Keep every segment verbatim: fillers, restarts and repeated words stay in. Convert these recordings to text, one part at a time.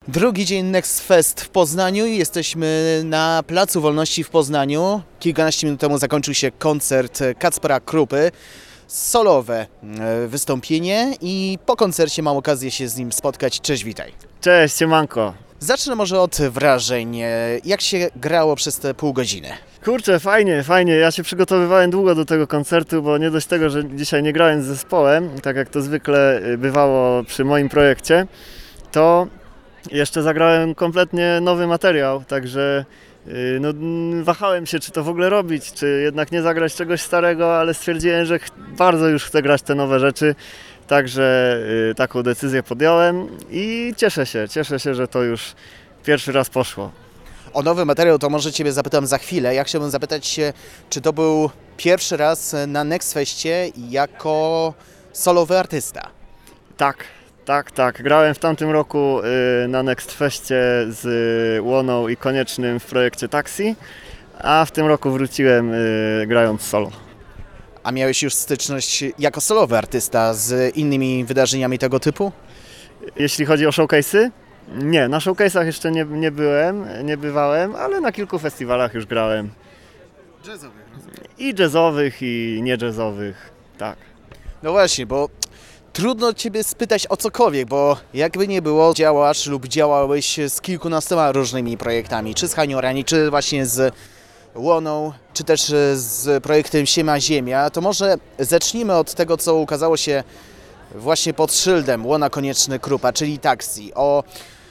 Drugi dzień Next Fest w Poznaniu. Jesteśmy na Placu Wolności w Poznaniu. Kilkanaście minut temu zakończył się koncert Kacpra Krupy. Solowe wystąpienie i po koncercie mam okazję się z nim spotkać. Cześć, witaj. Cześć, siemanko. Zacznę może od wrażeń. Jak się grało przez te pół godziny? Kurczę, fajnie, fajnie. Ja się przygotowywałem długo do tego koncertu, bo nie dość tego, że dzisiaj nie grałem z zespołem, tak jak to zwykle bywało przy moim projekcie, to jeszcze zagrałem kompletnie nowy materiał, także no, wahałem się, czy to w ogóle robić, czy jednak nie zagrać czegoś starego, ale stwierdziłem, że bardzo już chcę grać te nowe rzeczy, także y, taką decyzję podjąłem i cieszę się, cieszę się, że to już pierwszy raz poszło. O nowy materiał to może Ciebie zapytam za chwilę. Ja chciałbym zapytać się, czy to był pierwszy raz na Next Festie jako solowy artysta? Tak. Tak, tak. Grałem w tamtym roku y, na Next Festie z y, Łoną i Koniecznym w projekcie Taxi, a w tym roku wróciłem y, grając solo. A miałeś już styczność jako solowy artysta z innymi wydarzeniami tego typu? Jeśli chodzi o showcase'y? Nie, na showcase'ach jeszcze nie, nie byłem, nie bywałem, ale na kilku festiwalach już grałem. Jazzowych, rozumiem. I jazzowych, i nie jazzowych, tak. No właśnie, bo trudno Ciebie spytać o cokolwiek, bo jakby nie było, działasz lub działałeś z kilkunastoma różnymi projektami, czy z Haniorani, czy właśnie z Łoną, czy też z projektem Siema Ziemia. To może zacznijmy od tego, co ukazało się właśnie pod szyldem Łona Konieczny Krupa, czyli Taxi. O,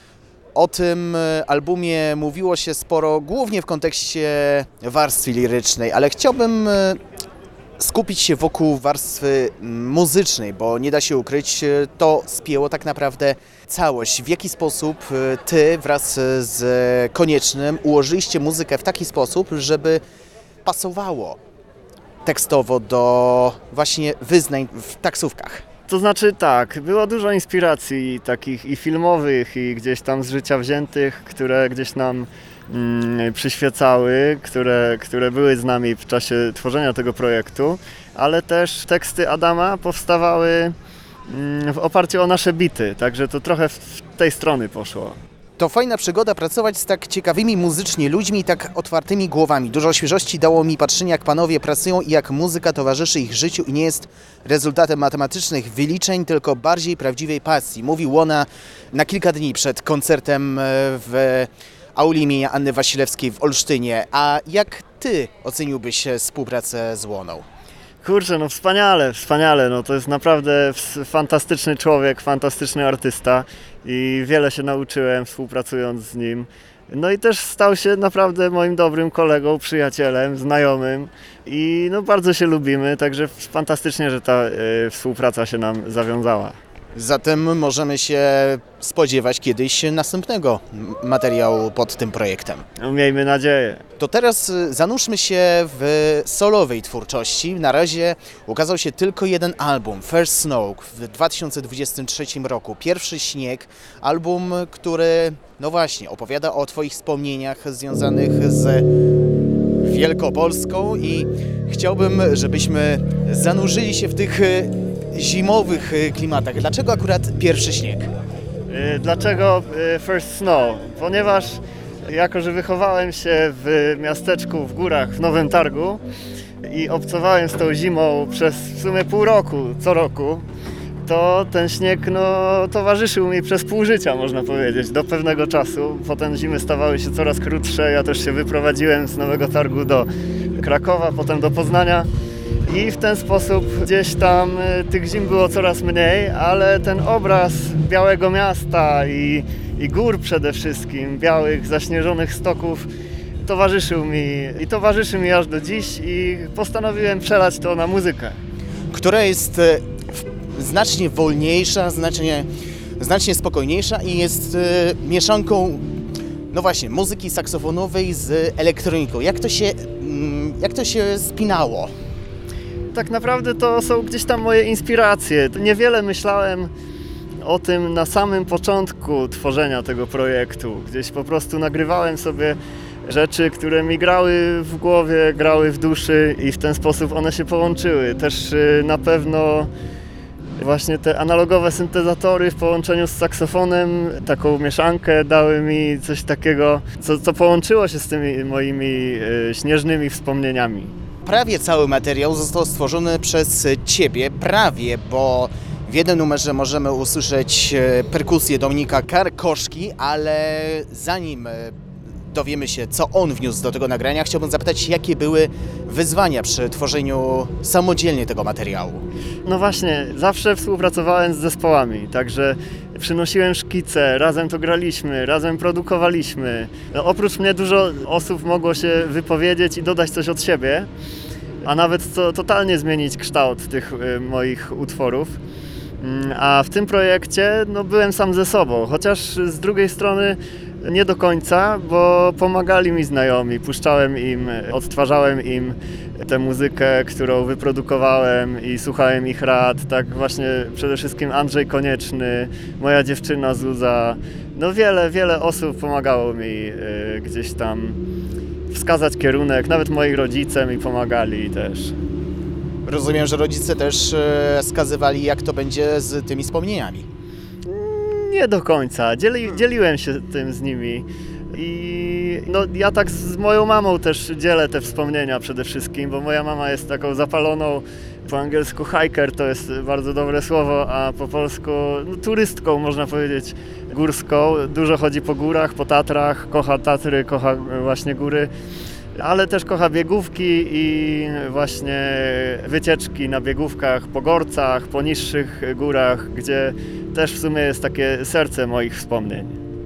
o tym albumie mówiło się sporo, głównie w kontekście warstwy lirycznej, ale chciałbym skupić się wokół warstwy muzycznej, bo nie da się ukryć, to spięło tak naprawdę całość. W jaki sposób Ty wraz z Koniecznym ułożyliście muzykę w taki sposób, żeby pasowało tekstowo do właśnie wyznań w taksówkach? To znaczy tak, było dużo inspiracji takich i filmowych, i gdzieś tam z życia wziętych, które gdzieś nam mm, przyświecały, które, które były z nami w czasie tworzenia tego projektu, ale też teksty Adama powstawały mm, w oparciu o nasze bity, także to trochę w tej strony poszło. To fajna przygoda pracować z tak ciekawymi muzycznie ludźmi i tak otwartymi głowami. Dużo świeżości dało mi patrzenie, jak panowie pracują i jak muzyka towarzyszy ich życiu i nie jest rezultatem matematycznych wyliczeń, tylko bardziej prawdziwej pasji. Mówił Łona na kilka dni przed koncertem w auli imienia Anny Wasilewskiej w Olsztynie. A jak Ty oceniłbyś współpracę z Łoną? Kurczę, no wspaniale, wspaniale, no to jest naprawdę fantastyczny człowiek, fantastyczny artysta i wiele się nauczyłem współpracując z nim. No i też stał się naprawdę moim dobrym kolegą, przyjacielem, znajomym i no bardzo się lubimy, także fantastycznie, że ta y, współpraca się nam zawiązała. Zatem możemy się spodziewać kiedyś następnego materiału pod tym projektem. No, miejmy nadzieję. To teraz zanurzmy się w solowej twórczości. Na razie ukazał się tylko jeden album, First Snow, w dwa tysiące dwudziestym trzecim roku. Pierwszy śnieg, album, który, no właśnie, opowiada o Twoich wspomnieniach związanych z Wielkopolską i chciałbym, żebyśmy zanurzyli się w tych zimowych klimatach. Dlaczego akurat pierwszy śnieg? Dlaczego First Snow? Ponieważ jako, że wychowałem się w miasteczku w górach w Nowym Targu i obcowałem z tą zimą przez w sumie pół roku, co roku, to ten śnieg no, towarzyszył mi przez pół życia, można powiedzieć, do pewnego czasu. Potem zimy stawały się coraz krótsze, ja też się wyprowadziłem z Nowego Targu do Krakowa, potem do Poznania. I w ten sposób gdzieś tam tych zim było coraz mniej, ale ten obraz białego miasta i, i gór przede wszystkim, białych, zaśnieżonych stoków towarzyszył mi i towarzyszy mi aż do dziś i postanowiłem przelać to na muzykę. Która jest znacznie wolniejsza, znacznie, znacznie spokojniejsza i jest mieszanką, no właśnie, muzyki saksofonowej z elektroniką. Jak to się, jak to się spinało? Tak naprawdę to są gdzieś tam moje inspiracje. Niewiele myślałem o tym na samym początku tworzenia tego projektu. Gdzieś po prostu nagrywałem sobie rzeczy, które mi grały w głowie, grały w duszy i w ten sposób one się połączyły. Też na pewno właśnie te analogowe syntezatory w połączeniu z saksofonem, taką mieszankę dały mi coś takiego, co, co połączyło się z tymi moimi y, śnieżnymi wspomnieniami. Prawie cały materiał został stworzony przez Ciebie, prawie, bo w jednym numerze możemy usłyszeć perkusję Dominika Karkoszki, ale zanim dowiemy się, co on wniósł do tego nagrania, chciałbym zapytać, jakie były wyzwania przy tworzeniu samodzielnie tego materiału? No właśnie, zawsze współpracowałem z zespołami, także przynosiłem szkice, razem to graliśmy, razem produkowaliśmy. No, oprócz mnie dużo osób mogło się wypowiedzieć i dodać coś od siebie, a nawet co, totalnie zmienić kształt tych y, moich utworów. A w tym projekcie no, byłem sam ze sobą, chociaż z drugiej strony nie do końca, bo pomagali mi znajomi, puszczałem im, odtwarzałem im tę muzykę, którą wyprodukowałem i słuchałem ich rad. Tak właśnie przede wszystkim Andrzej Konieczny, moja dziewczyna Zuza. No wiele, wiele osób pomagało mi y, gdzieś tam wskazać kierunek, nawet moi rodzice mi pomagali też. Rozumiem, że rodzice też e, wskazywali, jak to będzie z tymi wspomnieniami. Nie do końca. Dzieli, dzieliłem się tym z nimi i no, ja tak z moją mamą też dzielę te wspomnienia przede wszystkim, bo moja mama jest taką zapaloną, po angielsku hiker to jest bardzo dobre słowo, a po polsku no, turystką można powiedzieć, górską. Dużo chodzi po górach, po Tatrach, kocha Tatry, kocha właśnie góry. Ale też kocha biegówki i właśnie wycieczki na biegówkach po Gorcach, po niższych górach, gdzie też w sumie jest takie serce moich wspomnień.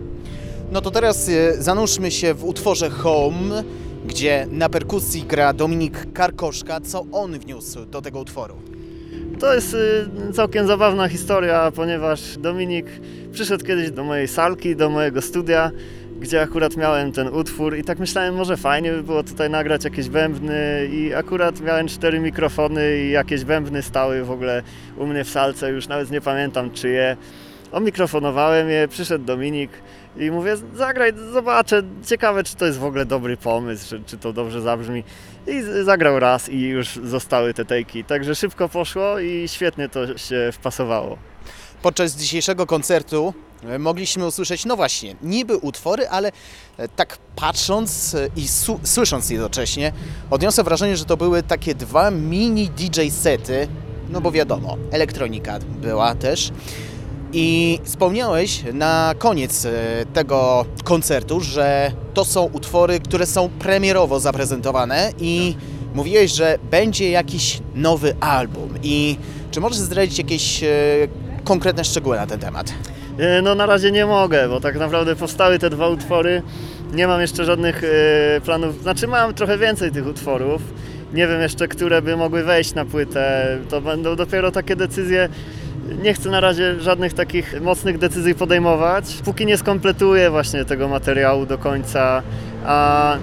No to teraz zanurzmy się w utworze Home, gdzie na perkusji gra Dominik Karkoszka. Co on wniósł do tego utworu? To jest całkiem zabawna historia, ponieważ Dominik przyszedł kiedyś do mojej salki, do mojego studia, gdzie akurat miałem ten utwór i tak myślałem, może fajnie by było tutaj nagrać jakieś bębny i akurat miałem cztery mikrofony i jakieś bębny stały w ogóle u mnie w salce, już nawet nie pamiętam czyje. Omikrofonowałem je, przyszedł Dominik i mówię, zagraj, zobaczę, ciekawe czy to jest w ogóle dobry pomysł, czy, czy to dobrze zabrzmi. I zagrał raz i już zostały te tejki, także szybko poszło i świetnie to się wpasowało. Podczas dzisiejszego koncertu mogliśmy usłyszeć, no właśnie, niby utwory, ale tak patrząc i su- słysząc jednocześnie, odniosłem wrażenie, że to były takie dwa mini D J sety, no bo wiadomo, elektronika była też. I wspomniałeś na koniec tego koncertu, że to są utwory, które są premierowo zaprezentowane i mówiłeś, że będzie jakiś nowy album. I czy możesz zdradzić jakieś konkretne szczegóły na ten temat? No na razie nie mogę, bo tak naprawdę powstały te dwa utwory. Nie mam jeszcze żadnych yy, planów, znaczy mam trochę więcej tych utworów. Nie wiem jeszcze, które by mogły wejść na płytę. To będą dopiero takie decyzje. Nie chcę na razie żadnych takich mocnych decyzji podejmować, póki nie skompletuję właśnie tego materiału do końca. A,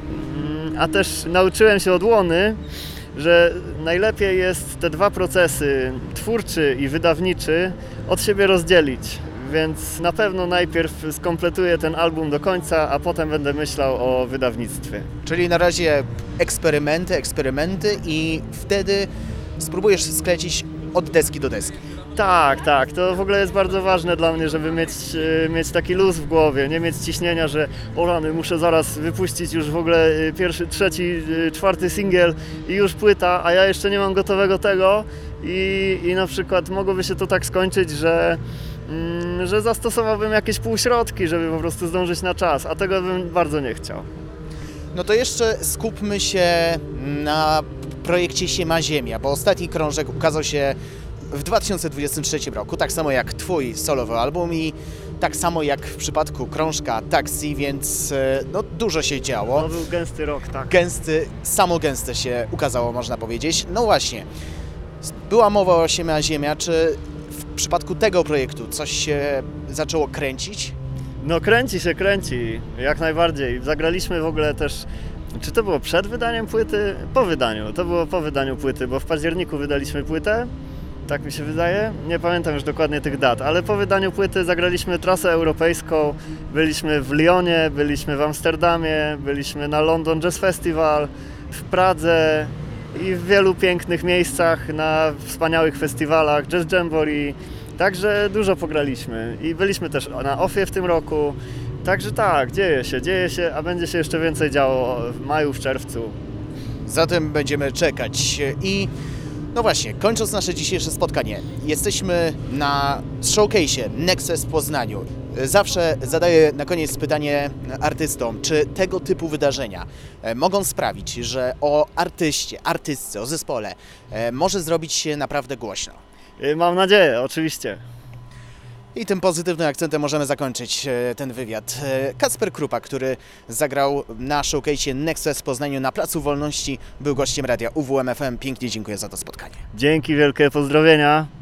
a też nauczyłem się od Łony, że najlepiej jest te dwa procesy, twórczy i wydawniczy, od siebie rozdzielić. Więc na pewno najpierw skompletuję ten album do końca, a potem będę myślał o wydawnictwie. Czyli na razie eksperymenty, eksperymenty i wtedy spróbujesz sklecić od deski do deski. Tak, tak. To w ogóle jest bardzo ważne dla mnie, żeby mieć, mieć taki luz w głowie, nie mieć ciśnienia, że o rany, muszę zaraz wypuścić już w ogóle pierwszy, trzeci, czwarty singiel i już płyta, a ja jeszcze nie mam gotowego tego i, i na przykład mogłoby się to tak skończyć, że że zastosowałbym jakieś półśrodki, żeby po prostu zdążyć na czas, a tego bym bardzo nie chciał. No to jeszcze skupmy się na projekcie Siema Ziemia, bo ostatni krążek ukazał się w dwa tysiące dwudziestym trzecim roku, tak samo jak twój solowy album i tak samo jak w przypadku krążka Taxi, więc no dużo się działo. To był gęsty rok, tak. Gęsty, samo gęste się ukazało, można powiedzieć. No właśnie, była mowa o Siema Ziemia, czy w przypadku tego projektu coś się zaczęło kręcić? No kręci się, kręci, jak najbardziej. Zagraliśmy w ogóle też, czy to było przed wydaniem płyty? Po wydaniu, to było po wydaniu płyty, bo w październiku wydaliśmy płytę, tak mi się wydaje, nie pamiętam już dokładnie tych dat, ale po wydaniu płyty zagraliśmy trasę europejską, byliśmy w Lyonie, byliśmy w Amsterdamie, byliśmy na London Jazz Festival, w Pradze i w wielu pięknych miejscach, na wspaniałych festiwalach, Jazz Jamboree. Także dużo pograliśmy i byliśmy też na Ofie w tym roku. Także tak, dzieje się, dzieje się, a będzie się jeszcze więcej działo w maju, w czerwcu. Zatem będziemy czekać. I no właśnie, kończąc nasze dzisiejsze spotkanie, jesteśmy na showcase'ie Nexus w Poznaniu. Zawsze zadaję na koniec pytanie artystom, czy tego typu wydarzenia mogą sprawić, że o artyście, artystce, o zespole może zrobić się naprawdę głośno. Mam nadzieję, oczywiście. I tym pozytywnym akcentem możemy zakończyć e, ten wywiad. E, Kacper Krupa, który zagrał na showcase'ie Nexus w Poznaniu na Placu Wolności, był gościem radia U W M F M. Pięknie dziękuję za to spotkanie. Dzięki wielkie, pozdrowienia.